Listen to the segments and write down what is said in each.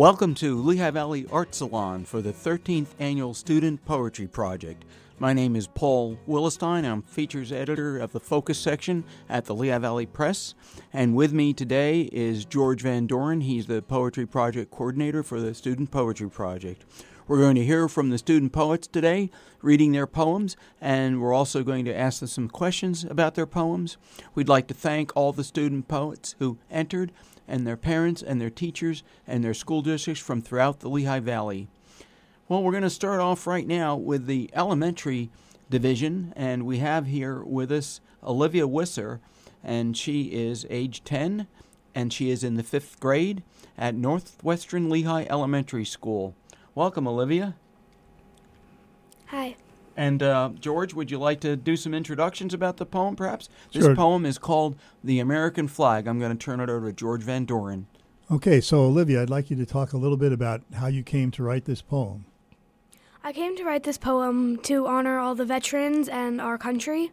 Welcome to Lehigh Valley Art Salon for the 13th Annual Student Poetry Project. My name is Paul Willestein. I'm features editor of the Focus section at the Lehigh Valley Press. And with me today is George Van Doren. He's the Poetry Project Coordinator for the Student Poetry Project. We're going to hear from the student poets today, reading their poems, and we're also going to ask them some questions about their poems. We'd like to thank all the student poets who entered, and their parents and their teachers and their school districts from throughout the Lehigh Valley. Well, we're going to start off right now with the elementary division, and we have here with us Olivia Wisser, and she is age 10, and she is in the 5th grade at Northwestern Lehigh Elementary School. Welcome, Olivia. Hi. And George, would you like to do some introductions about the poem, perhaps? Sure. This poem is called The American Flag. I'm going to turn it over to George Van Doren. Okay, so Olivia, I'd like you to talk a little bit about how you came to write this poem. I came to write this poem to honor all the veterans and our country.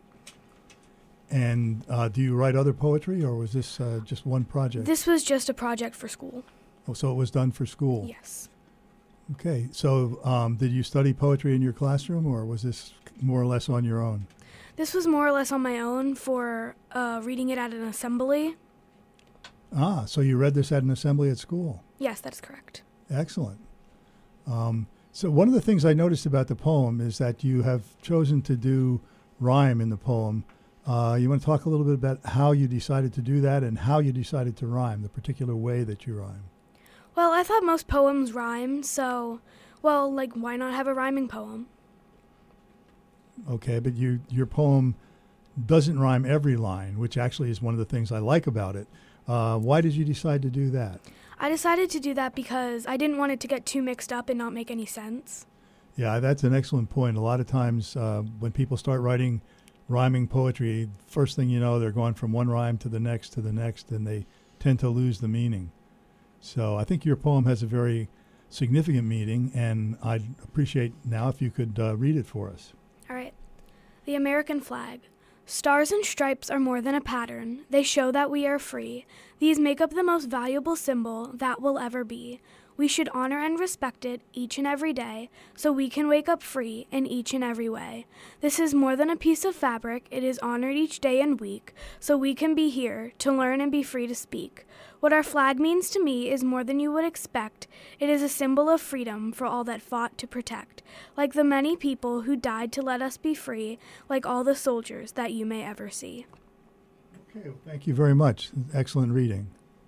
And do you write other poetry, or was this just one project? This was just a project for school. Oh, so it was done for school? Yes. Okay, so did you study poetry in your classroom, or was this more or less on your own? This was more or less on my own for reading it at an assembly. Ah, so you read this at an assembly at school. Yes, that's correct. Excellent. So one of the things I noticed about the poem is that you have chosen to do rhyme in the poem. You want to talk a little bit about how you decided to do that and how you decided to rhyme, the particular way that you rhyme? Well, I thought most poems rhymed, so, why not have a rhyming poem? Okay, but your poem doesn't rhyme every line, which actually is one of the things I like about it. Why did you decide to do that? I decided to do that because I didn't want it to get too mixed up and not make any sense. Yeah, that's an excellent point. A lot of times when people start writing rhyming poetry, first thing you know, they're going from one rhyme to the next, and they tend to lose the meaning. So I think your poem has a very significant meaning, and I'd appreciate now if you could read it for us. All right. The American flag. Stars and stripes are more than a pattern. They show that we are free. These make up the most valuable symbol that will ever be. We should honor and respect it each and every day so we can wake up free in each and every way. This is more than a piece of fabric. It is honored each day and week so we can be here to learn and be free to speak. What our flag means to me is more than you would expect. It is a symbol of freedom for all that fought to protect, like the many people who died to let us be free, like all the soldiers that you may ever see. Okay, well, thank you very much. Excellent reading.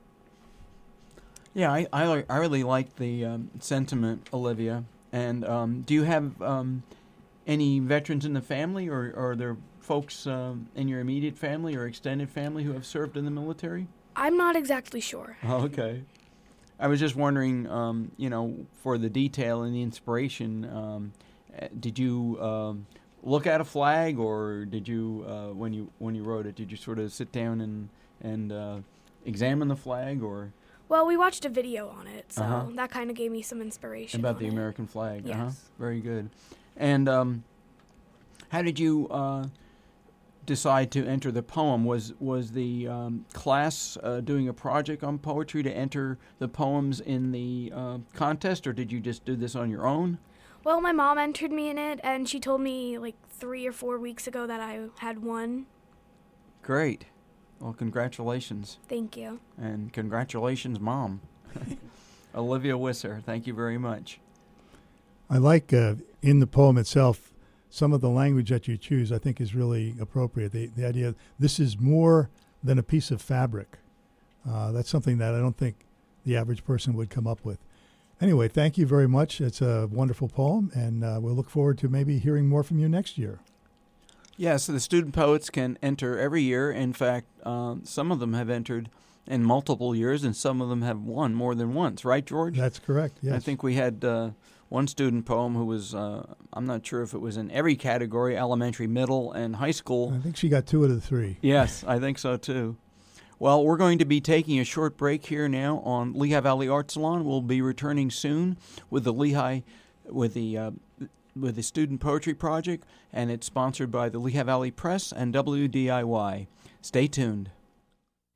Yeah, I really like the sentiment, Olivia. And do you have any veterans in the family, or are there folks in your immediate family or extended family who have served in the military? I'm not exactly sure. Oh, okay. I was just wondering, for the detail and the inspiration, did you look at a flag, or did you, when you wrote it, did you sort of sit down and examine the flag, or? Well, we watched a video on it, so that kind of gave me some inspiration. About the American flag. Yes. Very good. And how did you decide to enter the poem? Was the class doing a project on poetry to enter the poems in the contest, or did you just do this on your own? Well, my mom entered me in it, and she told me 3 or 4 weeks ago that I had won. Great. Well, congratulations. Thank you. And congratulations, Mom. Olivia Wisser, thank you very much. I like in the poem itself, some of the language that you choose I think is really appropriate. The idea, this is more than a piece of fabric. That's something that I don't think the average person would come up with. Anyway, thank you very much. It's a wonderful poem, and we'll look forward to maybe hearing more from you next year. Yeah, so the student poets can enter every year. In fact, some of them have entered in multiple years, and some of them have won more than once. Right, George? That's correct, yes. I think we had one student poem who was, I'm not sure if it was in every category, elementary, middle, and high school. I think she got 2 out of the 3. Yes, I think so, too. Well, we're going to be taking a short break here now on Lehigh Valley Art Salon. We'll be returning soon with the Student Poetry Project, and it's sponsored by the Lehigh Valley Press and WDIY. Stay tuned.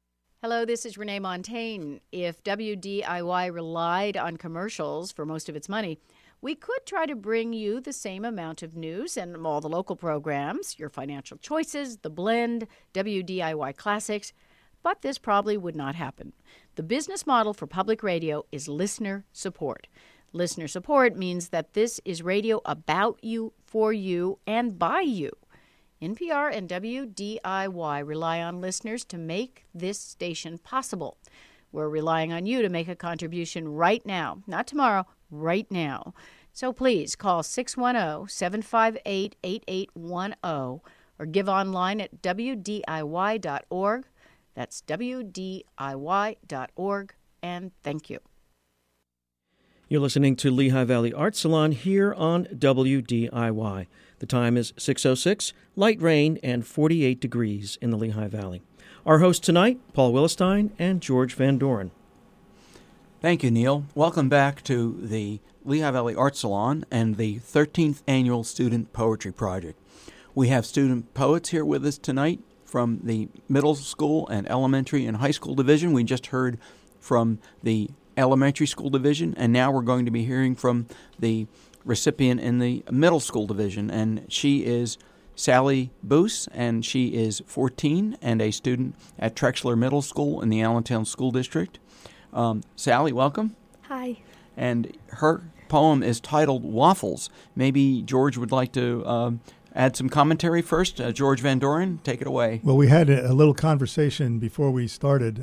Hello, this is Renee Montaigne. If WDIY relied on commercials for most of its money, we could try to bring you the same amount of news and all the local programs, your financial choices, The Blend, WDIY Classics, but this probably would not happen. The business model for public radio is listener support. Listener support means that this is radio about you, for you, and by you. NPR and WDIY rely on listeners to make this station possible. We're relying on you to make a contribution right now, not tomorrow, right now. So please call 610-758-8810 or give online at WDIY.org. That's WDIY.org, and thank you. You're listening to Lehigh Valley Art Salon here on WDIY. The time is 6:06, light rain, and 48 degrees in the Lehigh Valley. Our hosts tonight, Paul Willistein and George Van Doren. Thank you, Neil. Welcome back to the Lehigh Valley Art Salon and the 13th Annual Student Poetry Project. We have student poets here with us tonight from the middle school and elementary and high school division. We just heard from the elementary school division, and now we're going to be hearing from the recipient in the middle school division, and she is Sally Boos, and she is 14 and a student at Trexler Middle School in the Allentown School District. Sally, welcome. Hi. And her poem is titled Waffles. Maybe George would like to add some commentary first. George Van Doren, take it away. Well, we had a little conversation before we started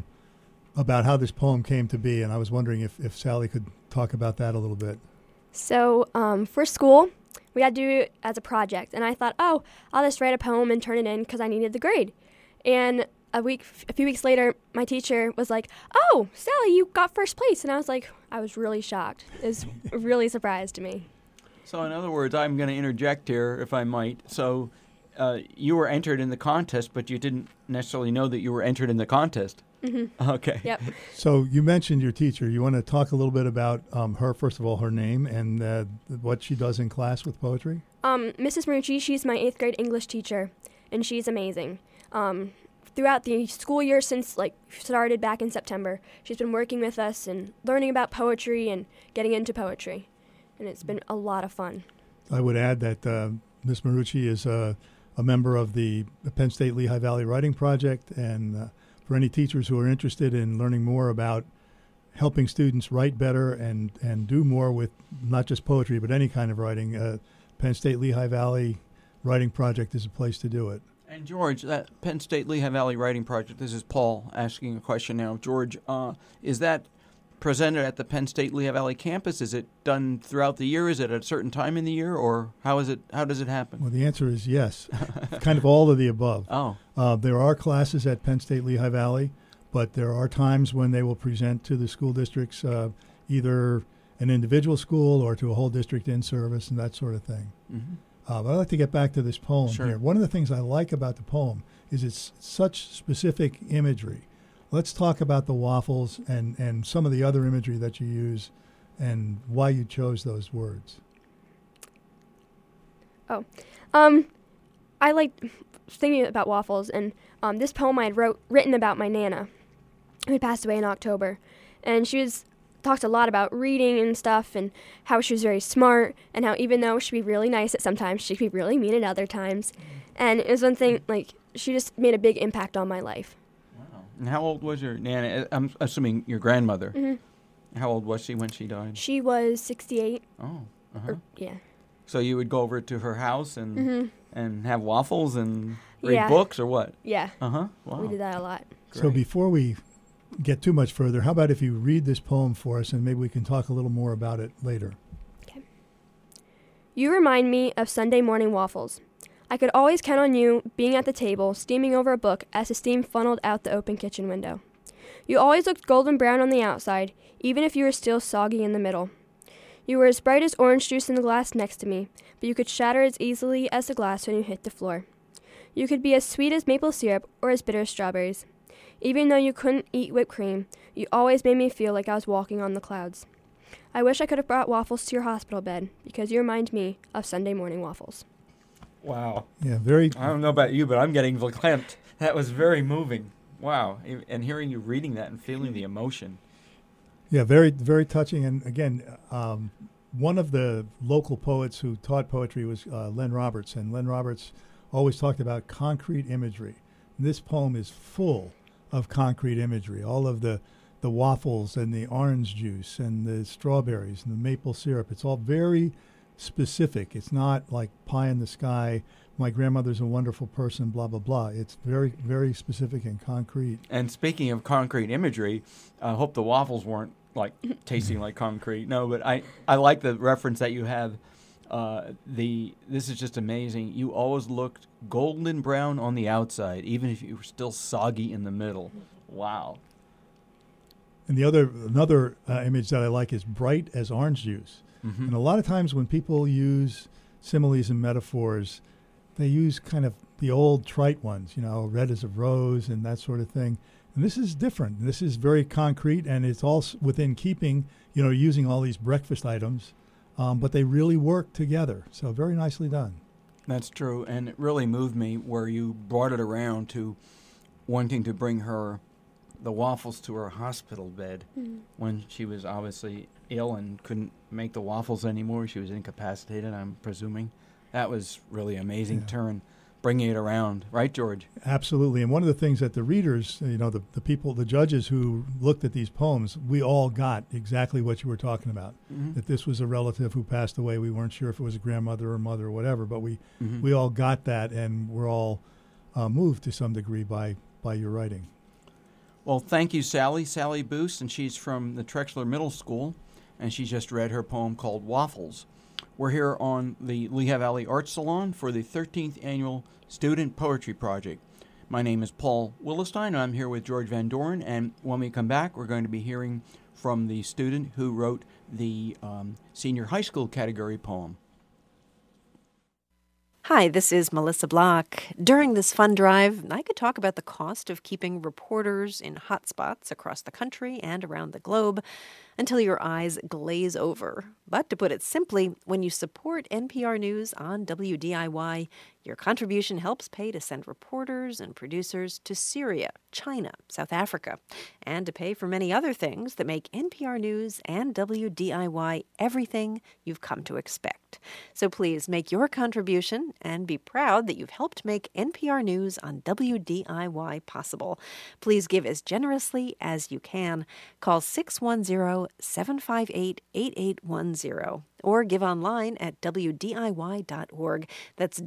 about how this poem came to be, and I was wondering if Sally could talk about that a little bit. So for school, we had to do it as a project, and I thought, I'll just write a poem and turn it in because I needed the grade. And a few weeks later, my teacher was like, "Oh, Sally, you got first place," and I was really shocked. It was really surprised to me. So in other words, I'm going to interject here, if I might. So you were entered in the contest, but you didn't necessarily know that you were entered in the contest. Mm-hmm. Okay. Yep. So you mentioned your teacher. You want to talk a little bit about her, first of all, her name and what she does in class with poetry? Mrs. Marucci, she's my 8th grade English teacher, and she's amazing. Throughout the school year since started back in September, she's been working with us and learning about poetry and getting into poetry, and it's been a lot of fun. I would add that Miss Marucci is a member of the Penn State Lehigh Valley Writing Project, and for any teachers who are interested in learning more about helping students write better and do more with not just poetry but any kind of writing, Penn State Lehigh Valley Writing Project is a place to do it. And George, that Penn State Lehigh Valley Writing Project, this is Paul asking a question now. George, is that presented at the Penn State Lehigh Valley campus? Is it done throughout the year? Is it at a certain time in the year, or how does it happen? Well, the answer is yes, kind of all of the above. Oh. There are classes at Penn State Lehigh Valley, but there are times when they will present to the school districts either an individual school or to a whole district in service and that sort of thing. Mm-hmm. But I'd like to get back to this poem Sure. here. One of the things I like about the poem is it's such specific imagery. Let's talk about the waffles and some of the other imagery that you use and why you chose those words. I like thinking about waffles, and this poem I had written about my Nana, who passed away in October, and she talked a lot about reading and stuff, and how she was very smart, and how even though she'd be really nice at sometimes, she could be really mean at other times, and it was one thing, she just made a big impact on my life. Wow. And how old was your Nana? I'm assuming your grandmother. Mm-hmm. How old was she when she died? She was 68. Oh, uh-huh. Yeah. So you would go over to her house and Mm-hmm. and have waffles and read Yeah. books or what? Yeah. Uh-huh. Wow. We did that a lot. So Great. before we get too much further, how about if you read this poem for us and maybe we can talk a little more about it later. Okay. You remind me of Sunday morning waffles. I could always count on you being at the table, steaming over a book as the steam funneled out the open kitchen window. You always looked golden brown on the outside, even if you were still soggy in the middle. You were as bright as orange juice in the glass next to me, but you could shatter as easily as the glass when you hit the floor. You could be as sweet as maple syrup or as bitter as strawberries. Even though you couldn't eat whipped cream, you always made me feel like I was walking on the clouds. I wish I could have brought waffles to your hospital bed, because you remind me of Sunday morning waffles. Wow. Yeah, very I don't know about you, but I'm getting verklempt. That was very moving. Wow. And hearing you reading that and feeling the emotion. Yeah, very, very touching. And again, one of the local poets who taught poetry was Len Roberts. And Len Roberts always talked about concrete imagery. And this poem is full of concrete imagery. All of the waffles and the orange juice and the strawberries and the maple syrup. It's all very specific. It's not like pie in the sky, my grandmother's a wonderful person, blah, blah, blah. It's very, very specific and concrete. And speaking of concrete imagery, I hope the waffles weren't like tasting like concrete. No, but I like the reference that you have. This is just amazing. You always looked golden brown on the outside, even if you were still soggy in the middle. Wow. And another image that I like is bright as orange juice. Mm-hmm. And a lot of times when people use similes and metaphors, they use kind of the old trite ones, red as a rose and that sort of thing. And this is different. This is very concrete, and it's all within keeping, using all these breakfast items, but they really work together. So very nicely done. That's true, and it really moved me where you brought it around to wanting to bring her the waffles to her hospital bed when she was obviously ill and couldn't make the waffles anymore. She was incapacitated, I'm presuming. That was really amazing turn, bringing it around. Right, George? Absolutely. And one of the things that the readers, the people, the judges who looked at these poems, we all got exactly what you were talking about, that this was a relative who passed away. We weren't sure if it was a grandmother or mother or whatever, but we all got that, and we're all moved to some degree by your writing. Well, thank you, Sally Boos, and she's from the Trexler Middle School, and she just read her poem called Waffles. We're here on the Lehigh Valley Arts Salon for the 13th Annual Student Poetry Project. My name is Paul Willestein, and I'm here with George Van Doren, and when we come back, we're going to be hearing from the student who wrote the senior high school category poem. Hi, this is Melissa Block. During this fund drive, I could talk about the cost of keeping reporters in hotspots across the country and around the globe until your eyes glaze over. But to put it simply, when you support NPR News on WDIY, your contribution helps pay to send reporters and producers to Syria, China, South Africa, and to pay for many other things that make NPR News and WDIY everything you've come to expect. So please make your contribution and be proud that you've helped make NPR News on WDIY possible. Please give as generously as you can. Call 610-758-8810 or give online at WDIY.org. That's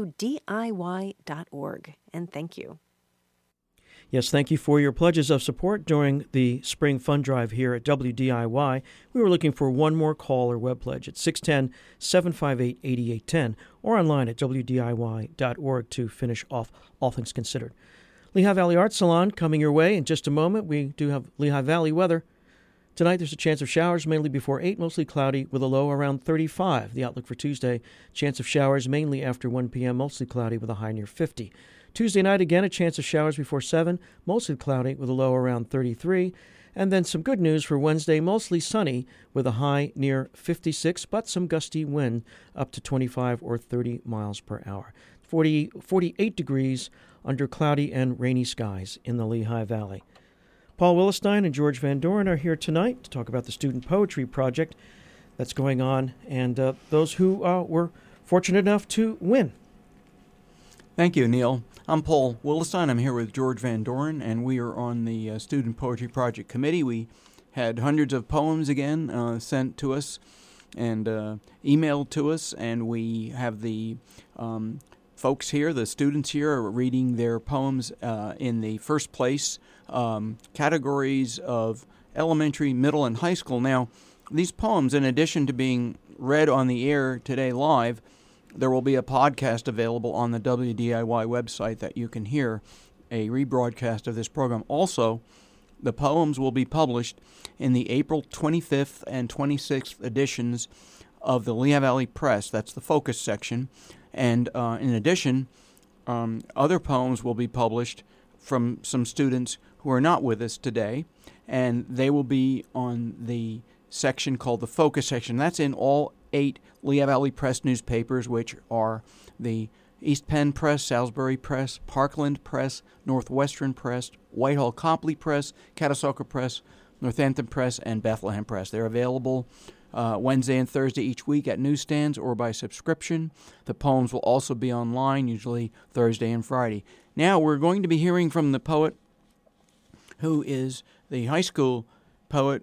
WDIY.org. And thank you. Yes, thank you for your pledges of support during the spring fund drive here at WDIY. We were looking for one more call or web pledge at 610-758-8810 or online at WDIY.org to finish off All Things Considered. Lehigh Valley Arts Salon coming your way in just a moment. We do have Lehigh Valley weather. Tonight there's a chance of showers mainly before 8, mostly cloudy with a low around 35. The outlook for Tuesday, chance of showers mainly after 1 p.m., mostly cloudy with a high near 50. Tuesday night, again, a chance of showers before 7, mostly cloudy with a low around 33. And then some good news for Wednesday, mostly sunny with a high near 56, but some gusty wind up to 25 or 30 miles per hour. 48 degrees under cloudy and rainy skies in the Lehigh Valley. Paul Willestein and George Van Doren are here tonight to talk about the Student Poetry Project that's going on and those who were fortunate enough to win. Thank you, Neil. I'm Paul Willestein. I'm here with George Van Doren, and we are on the Student Poetry Project Committee. We had hundreds of poems again sent to us and emailed to us, and we have the folks here, the students here, are reading their poems in the first place categories of elementary, middle, and high school. Now, these poems, in addition to being read on the air today live, there will be a podcast available on the WDIY website that you can hear a rebroadcast of this program. Also, the poems will be published in the April 25th and 26th editions of the Lehigh Valley Press. That's the focus section. And in addition, other poems will be published from some students who are not with us today, and they will be on the section called the focus section. That's in all 8 Lehigh Valley Press newspapers, which are the East Penn Press, Salisbury Press, Parkland Press, Northwestern Press, Whitehall Copley Press, Catasauqua Press, Northampton Press, and Bethlehem Press. They're available Wednesday and Thursday each week at newsstands or by subscription. The poems will also be online, usually Thursday and Friday. Now we're going to be hearing from the poet who is the high school poet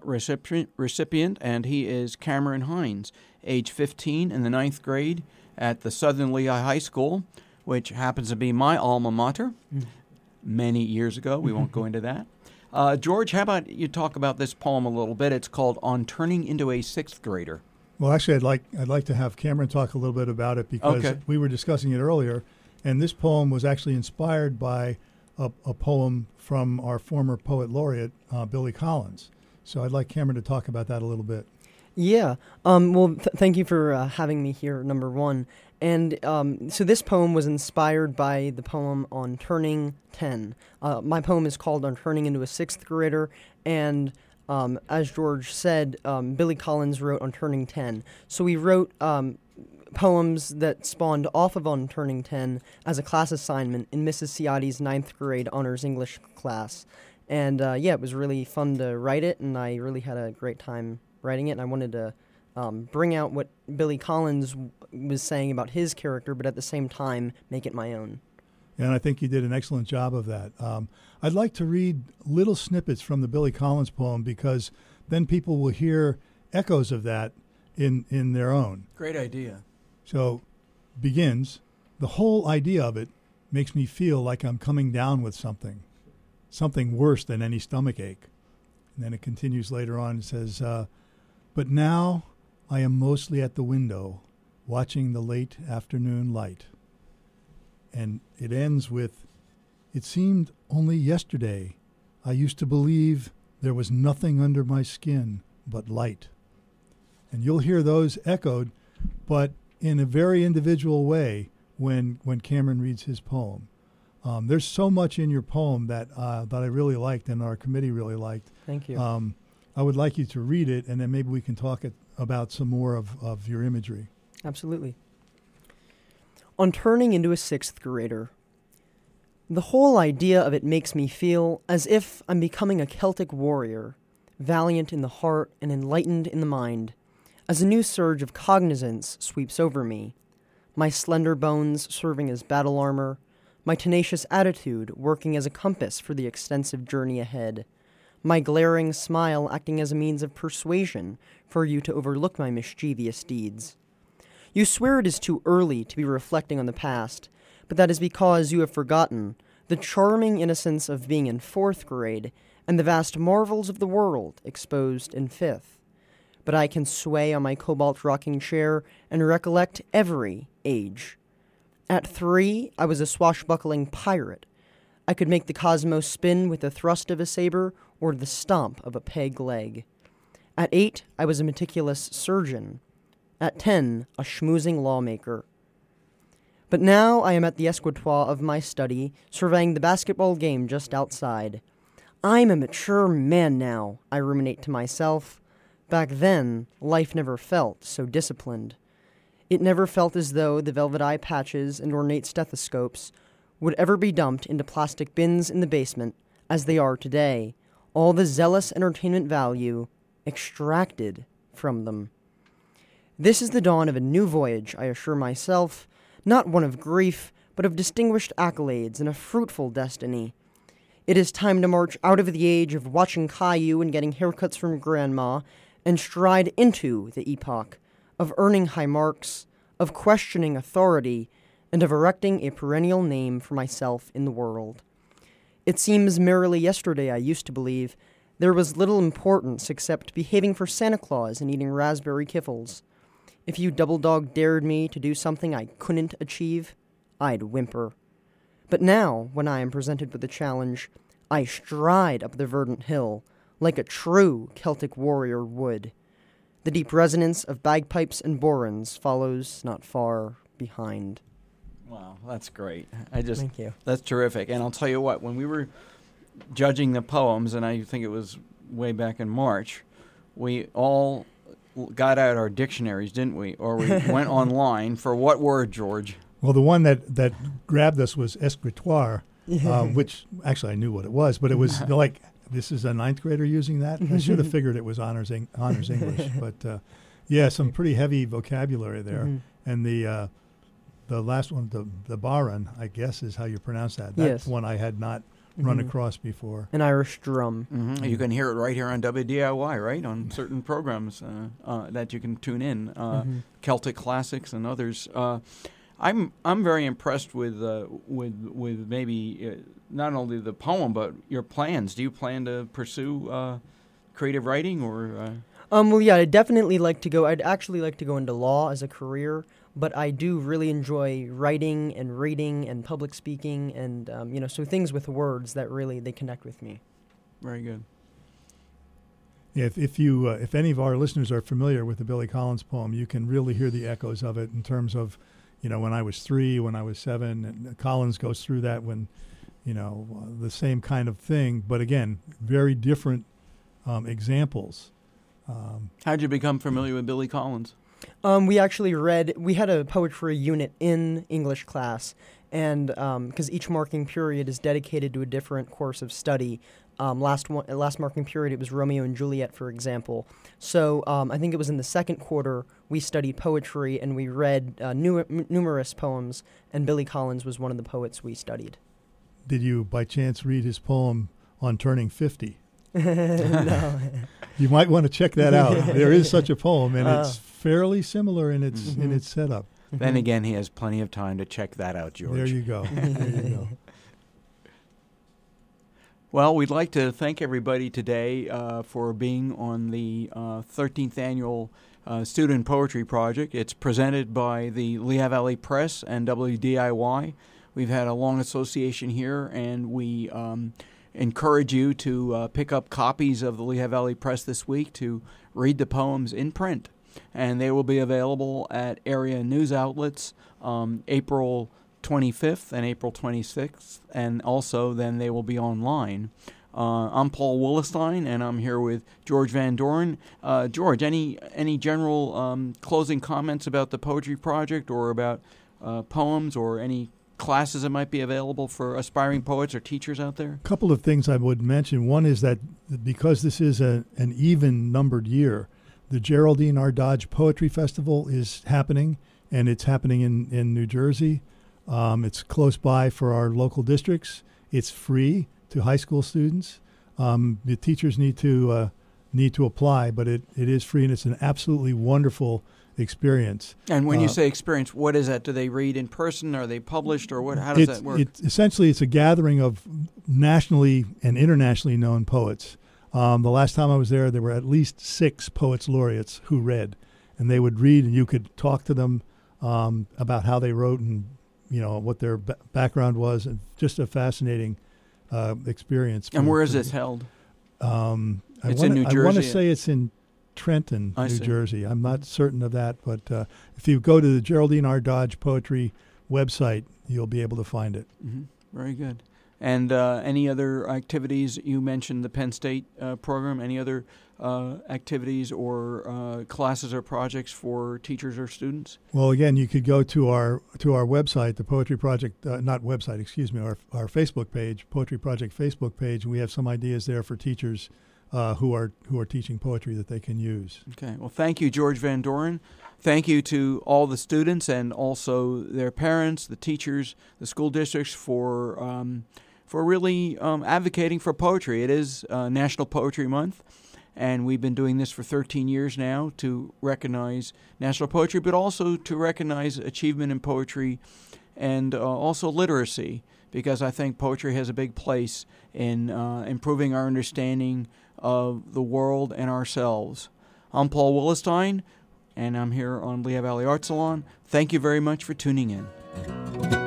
recipient, and he is Cameron Hines, age 15 in the 9th grade at the Southern Lehigh High School, which happens to be my alma mater many years ago. We won't go into that. George, how about you talk about this poem a little bit? It's called On Turning into a Sixth Grader. Well, actually, I'd like to have Cameron talk a little bit about it because we were discussing it earlier, and this poem was actually inspired by a poem from our former poet laureate, Billy Collins. So I'd like Cameron to talk about that a little bit. Yeah. Well, thank you for having me here, number one. And so this poem was inspired by the poem On Turning 10. My poem is called On Turning into a Sixth Grader, and as George said, Billy Collins wrote On Turning 10. So we wrote poems that spawned off of On Turning 10 as a class assignment in Mrs. Ciotti's 9th grade honors English class. And it was really fun to write it, and I really had a great time writing it, and I wanted to bring out what Billy Collins was saying about his character, but at the same time make it my own. And I think you did an excellent job of that. I'd like to read little snippets from the Billy Collins poem because then people will hear echoes of that in their own. Great idea. So begins, the whole idea of it makes me feel like I'm coming down with something worse than any stomach ache. And then it continues later on and says, but now I am mostly at the window watching the late afternoon light. And it ends with, it seemed only yesterday I used to believe there was nothing under my skin but light. And you'll hear those echoed, but in a very individual way when Cameron reads his poem. There's so much in your poem that I really liked and our committee really liked. Thank you. I would like you to read it, and then maybe we can talk about some more of your imagery. Absolutely. On turning into a sixth grader. The whole idea of it makes me feel as if I'm becoming a Celtic warrior, valiant in the heart and enlightened in the mind, as a new surge of cognizance sweeps over me, my slender bones serving as battle armor, my tenacious attitude working as a compass for the extensive journey ahead, my glaring smile acting as a means of persuasion for you to overlook my mischievous deeds. You swear it is too early to be reflecting on the past, but that is because you have forgotten the charming innocence of being in 4th grade and the vast marvels of the world exposed in 5th. But I can sway on my cobalt rocking chair and recollect every age. At 3, I was a swashbuckling pirate. I could make the cosmos spin with the thrust of a saber or the stomp of a peg leg. At 8, I was a meticulous surgeon. At 10, a schmoozing lawmaker. But now I am at the escritoire of my study, surveying the basketball game just outside. I'm a mature man now, I ruminate to myself. Back then, life never felt so disciplined. It never felt as though the velvet eye patches and ornate stethoscopes would ever be dumped into plastic bins in the basement, as they are today, all the zealous entertainment value extracted from them. This is the dawn of a new voyage, I assure myself, not one of grief, but of distinguished accolades and a fruitful destiny. It is time to march out of the age of watching Caillou and getting haircuts from Grandma, and stride into the epoch of earning high marks, of questioning authority, and of erecting a perennial name for myself in the world. It seems merely yesterday, I used to believe, there was little importance except behaving for Santa Claus and eating raspberry kiffles. If you double-dog dared me to do something I couldn't achieve, I'd whimper. But now, when I am presented with a challenge, I stride up the verdant hill, like a true Celtic warrior would. The deep resonance of bagpipes and borans follows not far behind. Wow, that's great. Thank you. That's terrific. And I'll tell you what, when we were judging the poems, and I think it was way back in March, we all got out our dictionaries, didn't we? Or we went online for what word, George? Well, the one that grabbed us was escritoire, which actually I knew what it was, but it was like, this is a ninth grader using that? I should have figured it was honors English. But, some pretty heavy vocabulary there. And the last one, the Baran, I guess is how you pronounce that. That's one I had not run across before. An Irish drum. You can hear it right here on WDIY, right? On certain programs that you can tune in, Celtic Classics and others. I'm very impressed with maybe not only the poem but your plans. Do you plan to pursue creative writing or? Well, yeah, I'd definitely like to go. I'd actually like to go into law as a career, but I do really enjoy writing and reading and public speaking and so things with words that really they connect with me. Very good. Yeah, if any of our listeners are familiar with the Billy Collins poem, you can really hear the echoes of it in terms of, when I was 3, when I was 7, and Collins goes through that when, the same kind of thing, but again, very different examples. How'd you become familiar with Billy Collins? We had a poetry unit in English class, and because each marking period is dedicated to a different course of study. Last marking period, it was Romeo and Juliet, for example. So I think it was in the second quarter we studied poetry, and we read numerous poems, and Billy Collins was one of the poets we studied. Did you, by chance, read his poem on turning 50? No. You might want to check that out. There is such a poem, and it's fairly similar in its setup. Then again, he has plenty of time to check that out, George. There you go. There you go. Well, we'd like to thank everybody today for being on the 13th Annual Student Poetry Project. It's presented by the Lehigh Valley Press and WDIY. We've had a long association here, and we encourage you to pick up copies of the Lehigh Valley Press this week to read the poems in print. And they will be available at area news outlets April 25th and April 26th, and also then they will be online. I'm Paul Willestein, and I'm here with George Van Doren. George, any general closing comments about the Poetry Project or about poems or any classes that might be available for aspiring poets or teachers out there? A couple of things I would mention. One is that because this is an even-numbered year, the Geraldine R. Dodge Poetry Festival is happening, and it's happening in New Jersey. It's close by for our local districts. It's free to high school students. The teachers need to apply, but it is free, and it's an absolutely wonderful experience. And when you say experience, what is that? Do they read in person? Are they published, or what? How does that work? Essentially, it's a gathering of nationally and internationally known poets. The last time I was there were at least 6 poets laureates who read, and they would read, and you could talk to them about how they wrote and what their background was, and just a fascinating experience. And where is this held? It's in New Jersey. I want to say it's in Trenton, New Jersey. I'm not certain of that, but if you go to the Geraldine R. Dodge Poetry website, you'll be able to find it. Mm-hmm. Very good. And any other activities? You mentioned the Penn State program. Any other activities or classes or projects for teachers or students? Well, again, you could go to our website, the Poetry Project, our Facebook page, Poetry Project Facebook page, and we have some ideas there for teachers who are teaching poetry that they can use. Okay. Well, thank you, George Van Doren. Thank you to all the students and also their parents, the teachers, the school districts for really advocating for poetry. It is National Poetry Month, and we've been doing this for 13 years now to recognize national poetry, but also to recognize achievement in poetry and also literacy, because I think poetry has a big place in improving our understanding of the world and ourselves. I'm Paul Willestein, and I'm here on Lehigh Valley Art Salon. Thank you very much for tuning in.